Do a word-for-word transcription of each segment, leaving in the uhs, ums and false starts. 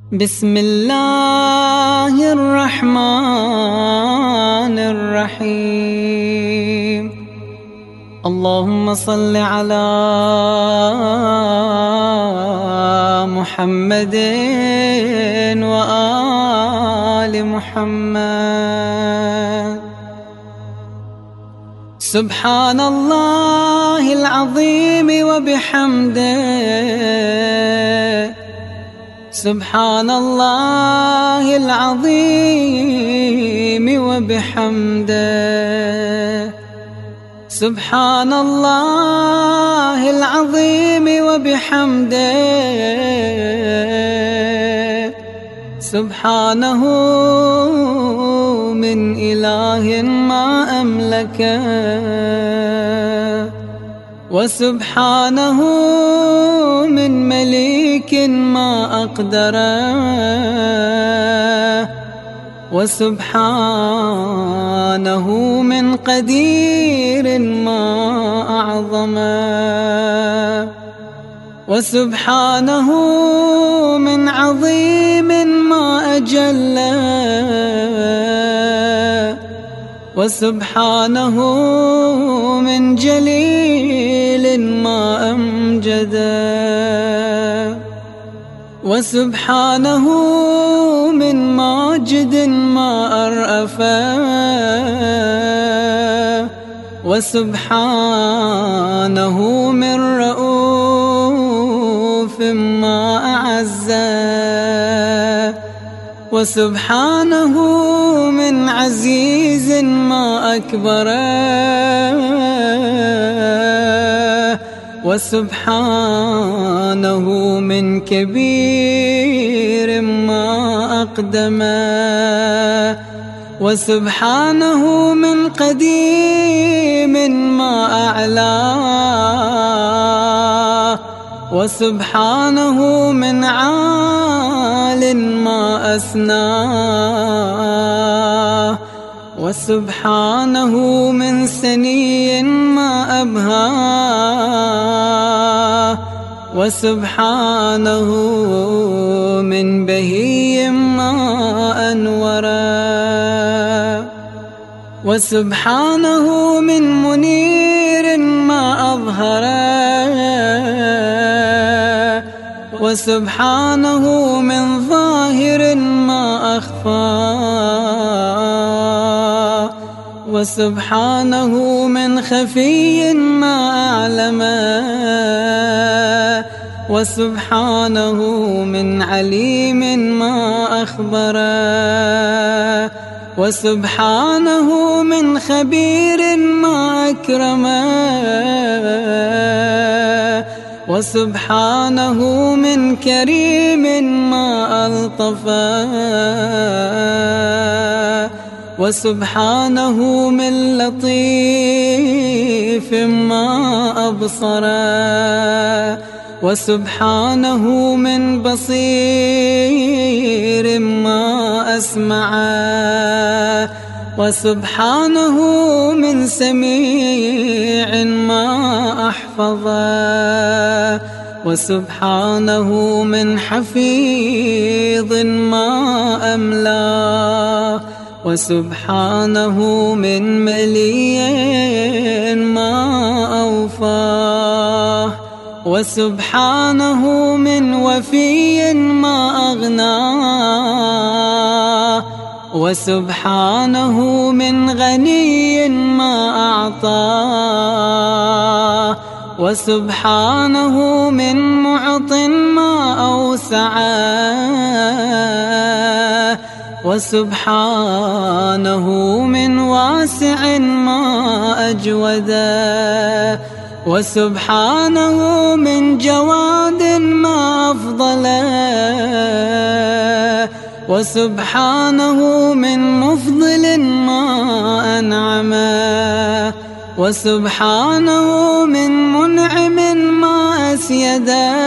بسم الله الرحمن الرحيم. اللهم صل على محمد وآل محمد. سبحان الله العظيم وبحمده، سبحان الله العظيم وبحمده، سبحان الله العظيم وبحمده، سبحانه من إله ما أملكه، وسبحانه من مليك ما أقدره، وسبحانه من قدير ما أعظمه، وسبحانه من عظيم ما أجله، وسبحانه من جليل ما أمجده، وسبحانه من ماجد ما أرأفه، وسبحانه من رؤوف ما أعزه، وسبحانه من عزيز ما أكبره، وسبحانه من كبير ما أقدمه، وسبحانه من قديم ما أعلاه، وسبحانه من عال ما أسناه، وسبحانه من سني ما أبهاه، وسبحانه من بهي ما أنوره، وسبحانه من منير ما أظهره، وسبحانه من ظاهر ما أخفاه، وسبحانه من خفي ما أعلمه، وسبحانه من عليم ما أخبره، وسبحانه من خبير ما أكرمه، وسبحانه من كريم ما ألطفه، وسبحانه من لطيف ما أبصره، وسبحانه من بصير ما أسمعه، وسبحانه من سميع ما أحفظه، وسبحانه من حفيظ ما أملاه، وسبحانه من مليء ما أوفاه، وسبحانه من وفي ما أغناه، وسبحانه من غني ما أعطاه، وسبحانه من معط ما أوسعه، وسبحانه من واسع ما أجوده، وسبحانه من جواد ما أفضله، وسبحانه من مفضل ما أنعمه، وسبحانه من منعم ما أسيده،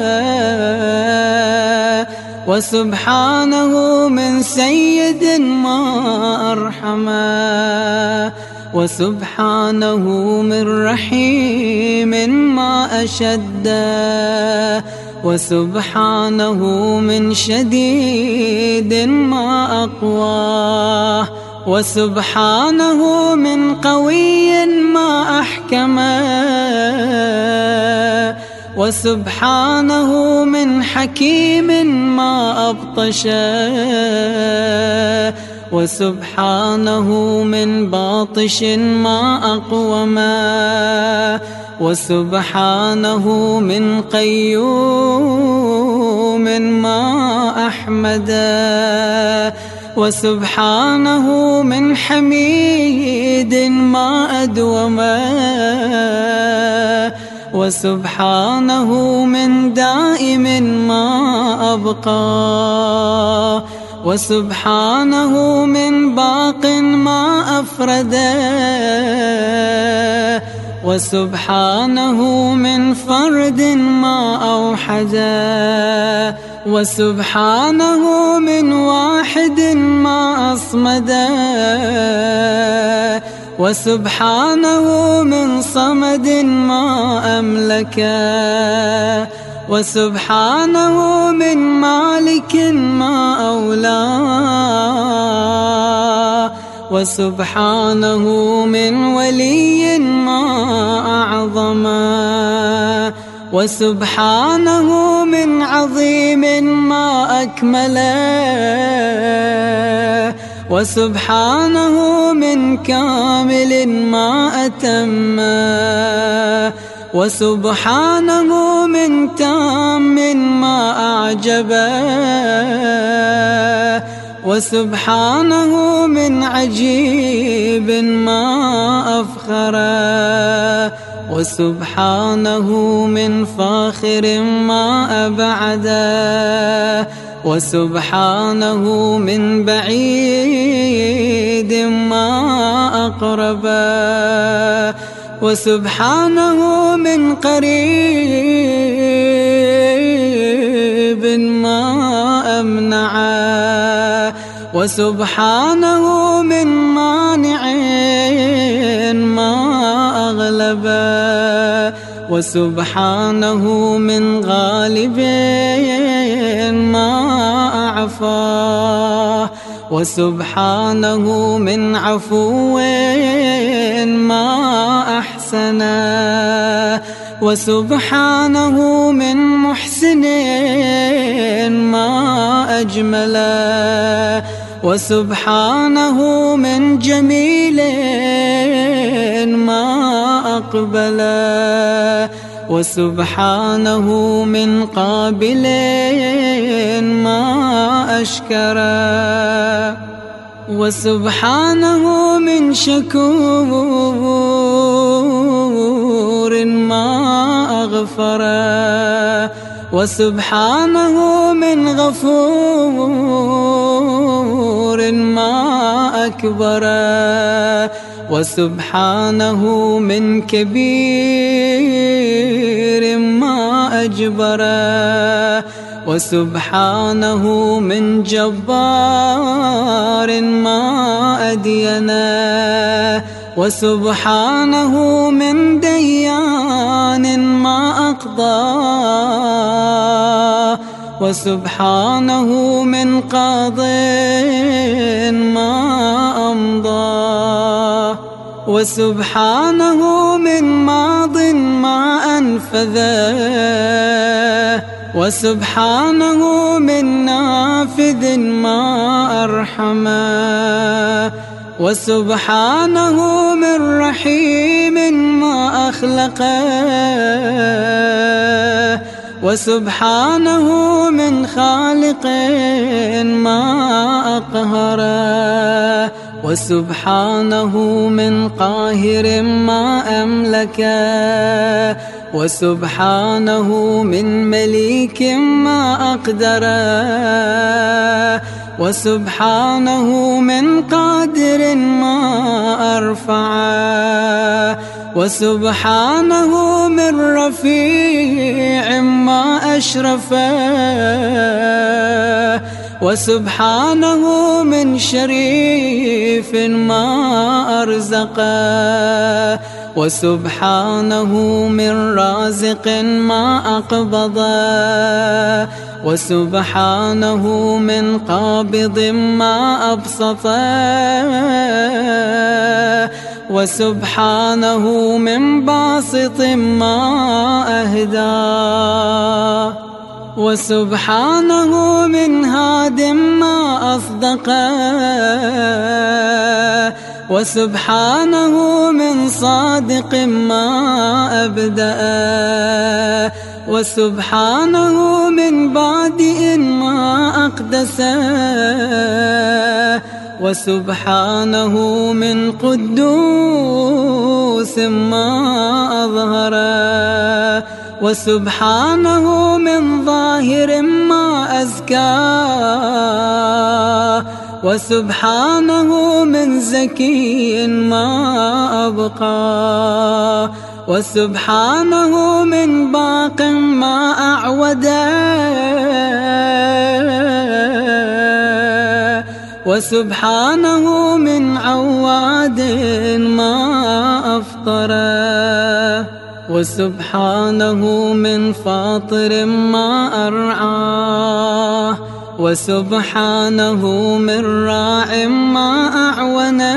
وسبحانه من سيد ما أرحمه، وسبحانه من رحيم ما أشده، وسبحانه من شديد ما أقواه، وسبحانه من قوي ما أحكمه، وسبحانه من حكيم ما أبطشه، وسبحانه من باطش ما أقومه، وسبحانه من قيوم ما أحمده، وسبحانه من حميد ما أدومه، وسبحانه من دائم ما أبقى، وسبحانه من باق ما أفرده، وسبحانه من فرد ما أوحده، وسبحانه من واحد ما أصمده، وسبحانه من صمد ما أملكه، وسبحانه من مالك ما أولاه، وسبحانه من ولي ما أعظمه، وسبحانه من عظيم ما أكمله، وسبحانه من كامل ما أتمه، وسبحانه من تام ما أعجبه، وسبحانه من عجيب ما أفخره، وسبحانه من فاخر ما أبعده، وسبحانه من بعيد ما أقربه، وسبحانه من قريب ما أمنعه، وسبحانه من مانع ما أغلبه، وسبحانه من غالب ما أعفاه، وسبحانه من عفو ما أحسنه، وسبحانه من محسن ما أجمله، وسبحانه من جميل ما أقبله، وسبحانه من قابل ما أشكره، وسبحانه من شكور ما أغفره، وسبحانه من غفور ما أكبره، وسبحانه من كبير ما أجبره، وسبحانه من جبار ما أدينه، وسبحانه من ديان ما أقضاه، وسبحانه من قاض ما أمضاه، وسبحانه من ماض ما أنفذه، وسبحانه من نافذ ما أرحمه، وسبحانه من رحيم ما أخلقه، وسبحانه من خالق ما أقهره، وسبحانه من قاهر ما أملكه، وسبحانه من مليك ما أقدره، وسبحانه من قادر ما أرفعه، وسبحانه من رفيع ما أشرفه، وسبحانه من شريف ما أرزقه، وسبحانه من رازق ما أقبض، وسبحانه من قابض ما أبسط، وسبحانه من باسط ما أهدى، وسبحانه من هاد ما أصدق، وسبحانه من صادق ما أبدأ، وسبحانه من بادئ ما أقدس، وسبحانه من قدوس ما أظهر، وسبحانه من ظاهر ما أزكى، وسبحانه من زكي ما أبقى، وسبحانه من باق ما أعود، وسبحانه من عواد ما أفطر، وسبحانه من فاطر ما أرعاه، وسبحانه من راع ما أعونه،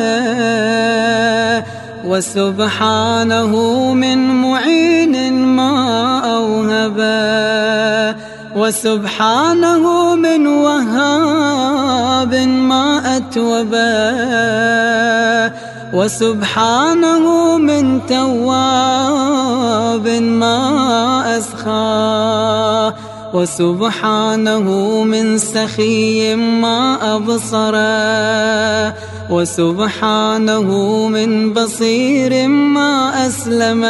وسبحانه من معين ما أوهبه، وسبحانه من وهاب ما أتوبه، وسبحانه من تواب ما أسخى، وسبحانه من سخي ما أبصر، وسبحانه من بصير ما أسلم،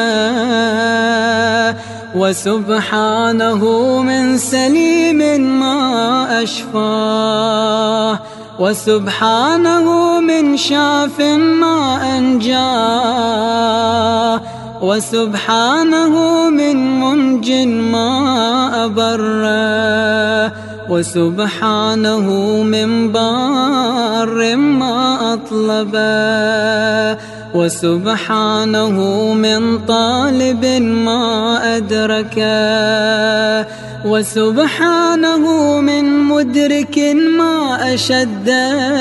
وسبحانه من سليم ما أشفاه، وسبحانه من شاف ما أنجاه، وسبحانه من منج ما أبره، وسبحانه من بار ما أطلبه، وسبحانه من طالب ما أدركه، وسبحانه من مدرك ما أشده،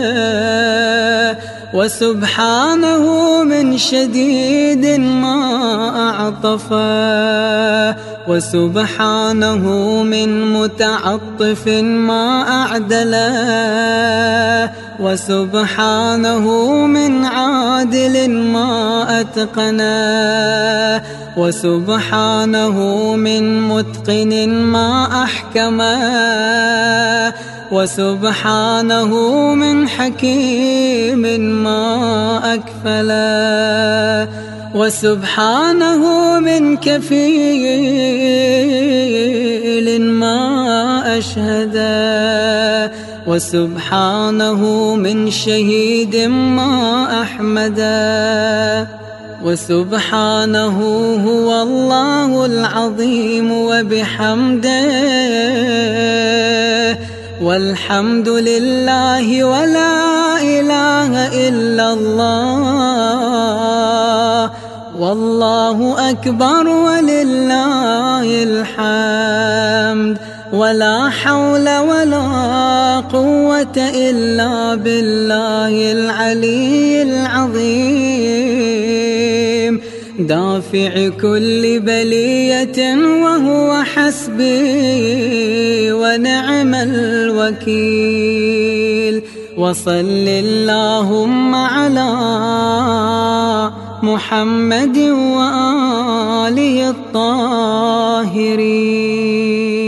وسبحانه من شديد ما أعطفه، وسبحانه من متعطف ما أعدله، وسبحانه من عادل ما أتقنه، وسبحانه من متقن ما أحكمه، وسبحانه من حكيم ما أكفله، وسبحانه من كفيل ما أشهده، وسبحانه من شهيد ما أحمده، وسبحانه هو الله العظيم وبحمده، والحمد لله ولا إله إلا الله، والله أكبر ولله الحمد، ولا حول ولا قوة إلا بالله العلي العظيم، دافع كل بلية وهو حسبي ونعم الوكيل، وصل اللهم على محمد وآله الطاهرين.